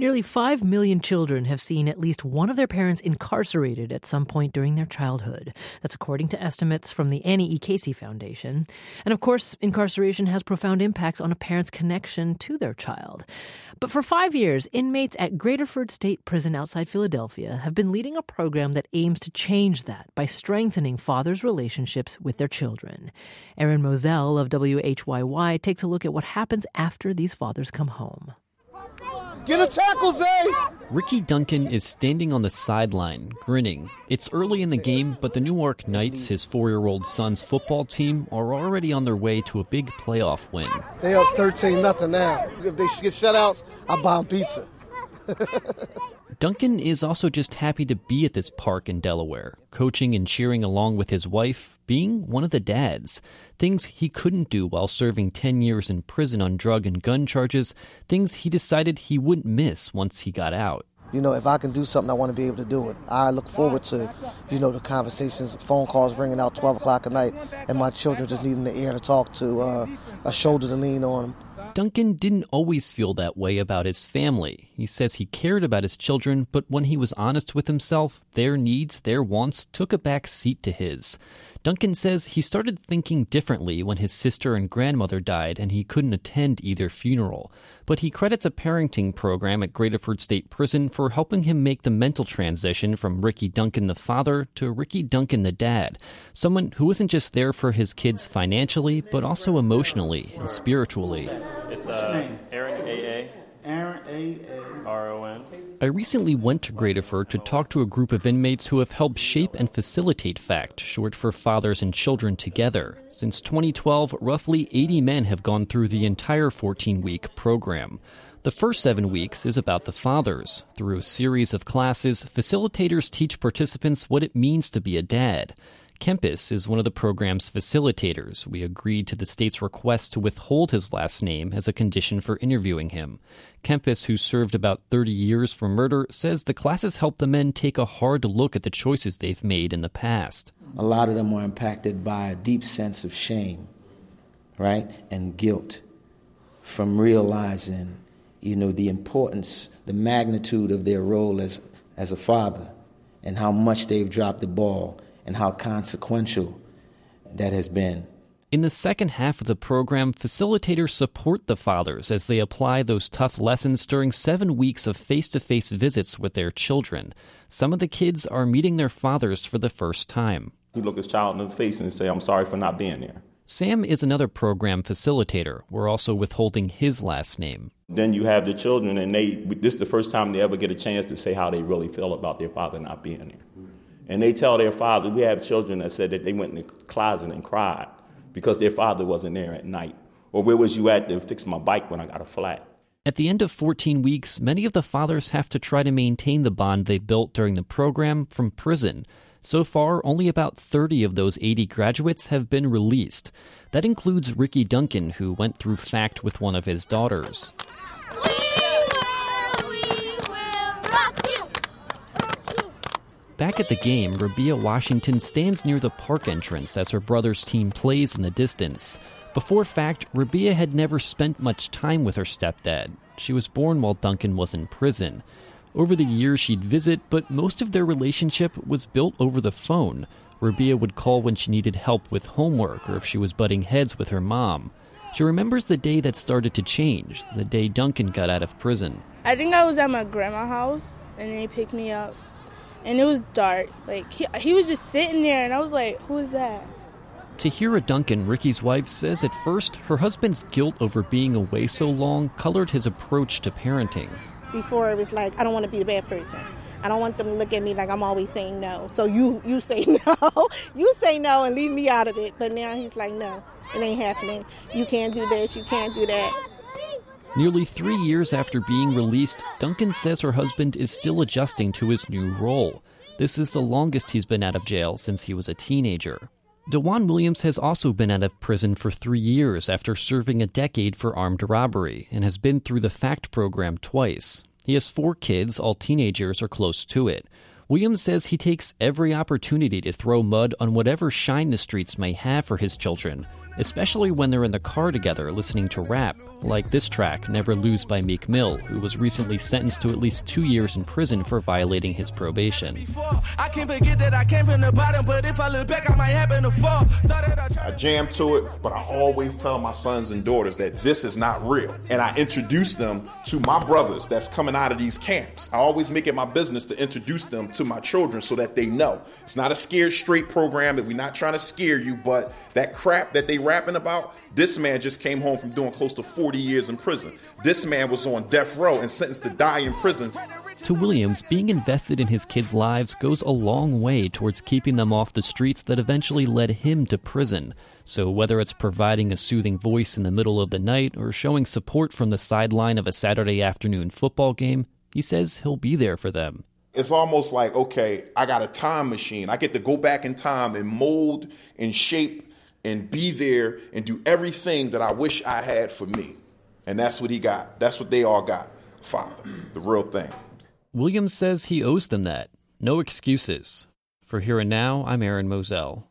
Nearly 5 million children have seen at least one of their parents incarcerated at some point during their childhood. That's according to estimates from the Annie E. Casey Foundation. And of course, incarceration has profound impacts on a parent's connection to their child. But for 5 years, inmates at Graterford State Prison outside Philadelphia have been leading a program that aims to change that by strengthening fathers' relationships with their children. Erin Moselle of WHYY takes a look at what happens after these fathers come home. Get a tackle, Zay! Ricky Duncan is standing on the sideline, grinning. It's early in the game, but the Newark Knights, his 4-year-old son's football team, are already on their way to a big playoff win. They up 13-0 now. If they get shutouts, I buy them pizza. Duncan is also just happy to be at this park in Delaware, coaching and cheering along with his wife, being one of the dads. Things he couldn't do while serving 10 years in prison on drug and gun charges, things he decided he wouldn't miss once he got out. You know, if I can do something, I want to be able to do it. I look forward to, the conversations, phone calls ringing out 12 o'clock at night, and my children just needing the ear to talk to, a shoulder to lean on. Duncan didn't always feel that way about his family. He says he cared about his children, but when he was honest with himself, their needs, their wants took a back seat to his. Duncan says he started thinking differently when his sister and grandmother died and he couldn't attend either funeral. But he credits a parenting program at Graterford State Prison for helping him make the mental transition from Ricky Duncan the father to Ricky Duncan the dad, someone who wasn't just there for his kids financially, but also emotionally and spiritually. It's Aaron A.A. Aaron A.A. R.O.N. I recently went to Graterford to talk to a group of inmates who have helped shape and facilitate FACT, short for Fathers and Children Together. Since 2012, roughly 80 men have gone through the entire 14-week program. The first 7 weeks is about the fathers. Through a series of classes, facilitators teach participants what it means to be a dad. Kempis is one of the program's facilitators. We agreed to the state's request to withhold his last name as a condition for interviewing him. Kempis, who served about 30 years for murder, says the classes help the men take a hard look at the choices they've made in the past. A lot of them are impacted by a deep sense of shame, right, and guilt from realizing, the importance, the magnitude of their role as a father and how much they've dropped the ball and how consequential that has been. In the second half of the program, facilitators support the fathers as they apply those tough lessons during 7 weeks of face-to-face visits with their children. Some of the kids are meeting their fathers for the first time. You look his child in the face and say, "I'm sorry for not being there." Sam is another program facilitator. We're also withholding his last name. Then you have the children, and this is the first time they ever get a chance to say how they really feel about their father not being there. And they tell their father, we have children that said that they went in the closet and cried because their father wasn't there at night. Or where was you at to fix my bike when I got a flat? At the end of 14 weeks, many of the fathers have to try to maintain the bond they built during the program from prison. So far, only about 30 of those 80 graduates have been released. That includes Ricky Duncan, who went through FACT with one of his daughters. Back at the game, Rabia Washington stands near the park entrance as her brother's team plays in the distance. Before FACT, Rabia had never spent much time with her stepdad. She was born while Duncan was in prison. Over the years, she'd visit, but most of their relationship was built over the phone. Rabia would call when she needed help with homework or if she was butting heads with her mom. She remembers the day that started to change, the day Duncan got out of prison. I think I was at my grandma's house, and they picked me up. And it was dark. Like, he was just sitting there, and I was like, who is that? Tahira Duncan, Ricky's wife, says at first her husband's guilt over being away so long colored his approach to parenting. Before it was like, I don't want to be the bad person. I don't want them to look at me like I'm always saying no. So you say no. You say no and leave me out of it. But now he's like, no, it ain't happening. You can't do this. You can't do that. Nearly 3 years after being released, Duncan says her husband is still adjusting to his new role. This is the longest he's been out of jail since he was a teenager. DeJuan Williams has also been out of prison for 3 years after serving a decade for armed robbery and has been through the FACT program twice. He has 4 kids, all teenagers or close to it. Williams says he takes every opportunity to throw mud on whatever shine the streets may have for his children, especially when they're in the car together listening to rap, like this track, Never Lose by Meek Mill, who was recently sentenced to at least 2 years in prison for violating his probation. I can't forget that I came from the bottom, but if I look back, I might happen to fall. I jam to it, but I always tell my sons and daughters that this is not real. And I introduce them to my brothers that's coming out of these camps. I always make it my business to introduce them to my children so that they know. It's not a scared straight program, that we're not trying to scare you, but that crap that they rapping about, this man just came home from doing close to 40 years in prison. This man was on death row and sentenced to die in prison. To Williams, being invested in his kids' lives goes a long way towards keeping them off the streets that eventually led him to prison. So whether it's providing a soothing voice in the middle of the night or showing support from the sideline of a Saturday afternoon football game, he says he'll be there for them. It's almost like, okay, I got a time machine. I get to go back in time and mold and shape and be there and do everything that I wish I had for me. And that's what he got. That's what they all got. Father, the real thing. Williams says he owes them that. No excuses. For Here and Now, I'm Aaron Moselle.